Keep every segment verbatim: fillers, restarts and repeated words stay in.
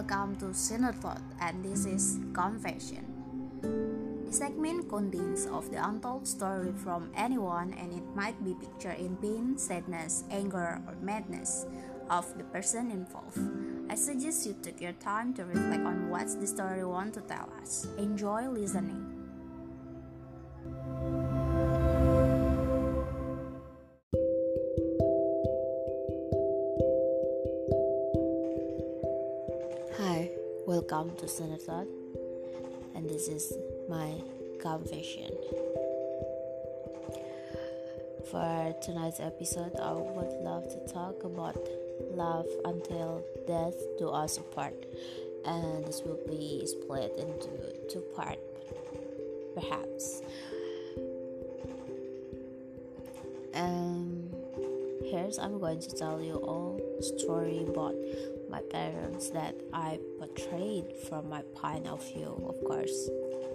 welcome to Sinner Thought, and this is Confession. This segment contains of the untold story from anyone, and it might be pictured in pain, sadness, anger, or madness of the person involved. I suggest you take your time to reflect on what the story want to tell us. Enjoy listening. Hi, welcome to Sinner Thought, and this is my confession. For tonight's episode, I would love to talk about love until death do us apart, and this will be split into two parts, perhaps. Um, here's I'm going to tell you all story about my parents that I portrayed from my point of view, of course.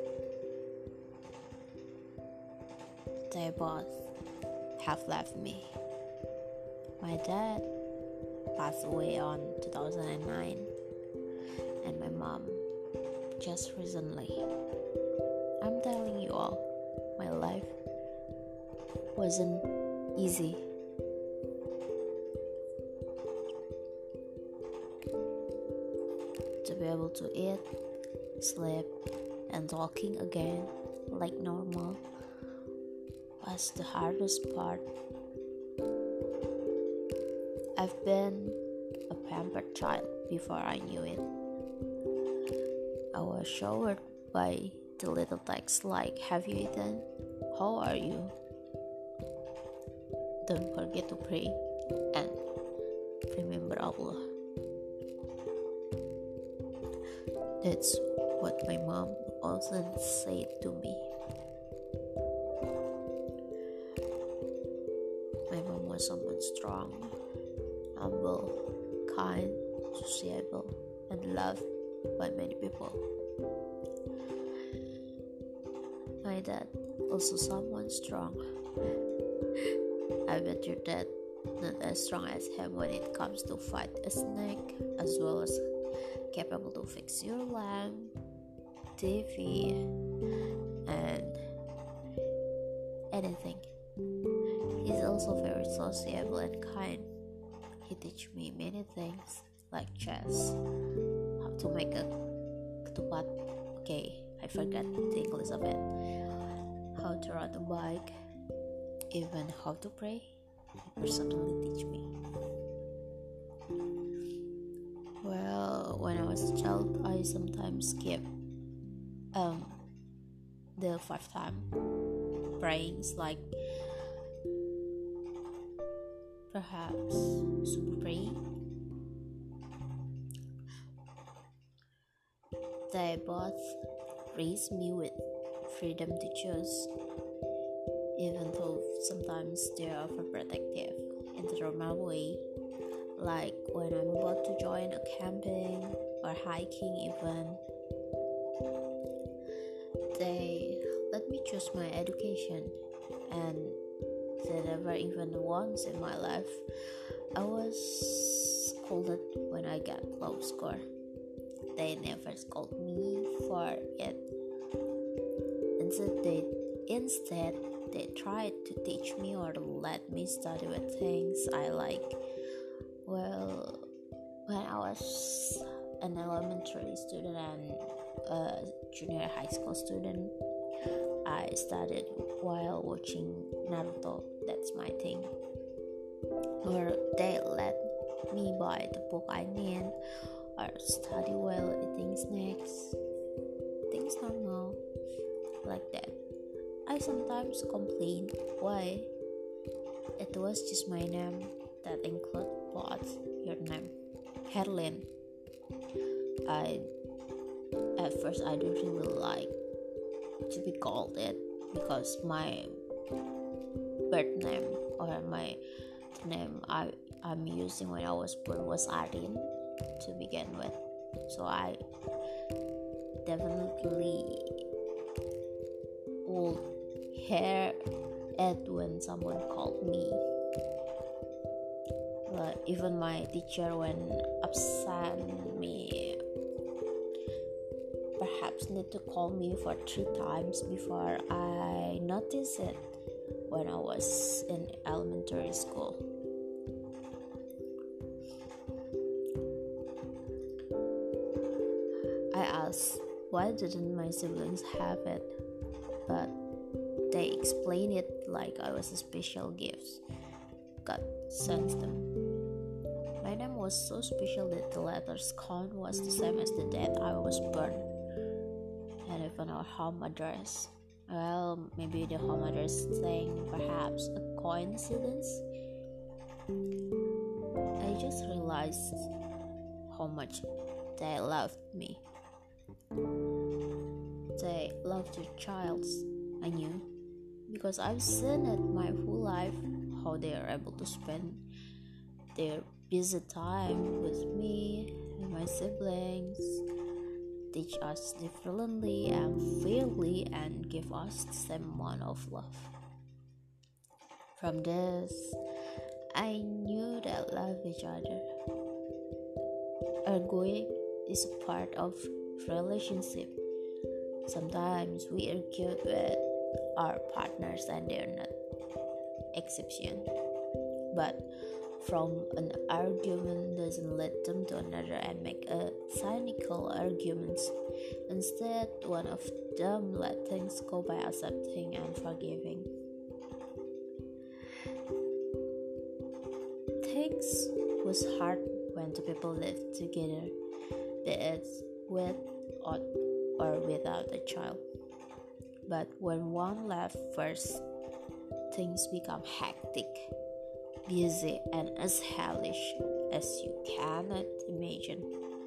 They both have left me. My dad passed away on two thousand nine, and my mom just recently. I'm telling you all, my life wasn't easy. To be able to eat, sleep, and talking again like normal was the hardest part. I've been a pampered child before I knew it. I was showered by the little texts like, "Have you eaten? How are you? Don't forget to pray and remember Allah." That's what my mom often said to me. My mom was someone strong, humble, kind, sociable, and loved by many people. My dad also someone strong. I bet your dad not as strong as him when it comes to fight a snake, as well as capable to fix your lamp, T V, and anything. He's also very sociable and kind. He teach me many things like chess, how to make a ketupat. Okay, I forgot the English of it. How to ride a bike, even how to pray. He personally teach me. Well, when I was a child, I sometimes skip um the five time prayings, like perhaps super praying. They both raised me with freedom to choose, even though sometimes they are overprotective in the normal way. Like when I'm about to join a camping or hiking even, they let me choose my education, and they never even once in my life I was scolded when I got low score. They never scold me for it. Instead they, instead, they tried to teach me or let me study with things I like. Well, when I was an elementary student and a junior high school student, I studied while watching Naruto. That's my thing. Or they let me buy the book I need, or study while eating snacks. Things normal like that. I sometimes complain why it was just my name that include both your name, Herlin. I at first I don't really like to be called it because my birth name or my name I I'm using when I was born was Arin to begin with. So I definitely would hear it when someone called me. But even my teacher when absent me perhaps need to call me for three times before I noticed it when I was in elementary school. I asked why didn't my siblings have it, but they explained it like I was a special gift God sent them. My name was so special that the letters count was the same as the date I was born, and even our home address. Well, maybe the home address thing, perhaps a coincidence. I just realized how much they loved me. They loved their child, I knew, because I've seen it my whole life, how they are able to spend their busy time with me and my siblings, teach us differently and fairly, and give us the same amount of love. From this, I knew that love each other. Arguing is a part of relationship. Sometimes we argue with our partners and they're not exception. But from an argument doesn't lead them to another and make a cynical arguments. Instead, one of them let things go by accepting and forgiving. Things was hard when two people lived together, be it with or, or without a child. But when one left first, things become hectic, busy, and as hellish as you cannot imagine.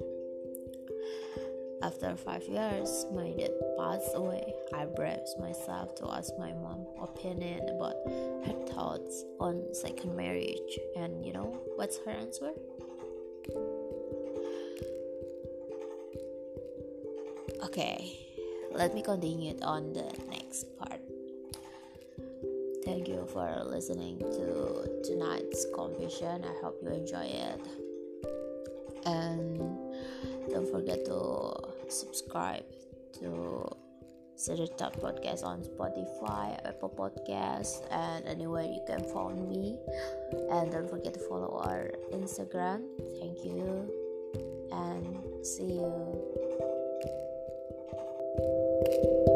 After five years, my dad passed away. I braced myself to ask my mom opinion about her thoughts on second marriage, and you know what's her answer? Okay, let me continue it on the next part. Thank you for listening to tonight's confession. I hope you enjoy it. And don't forget to subscribe to Cedar Talk Podcast on Spotify, Apple Podcasts, and anywhere you can find me. And don't forget to follow our Instagram. Thank you, and see you.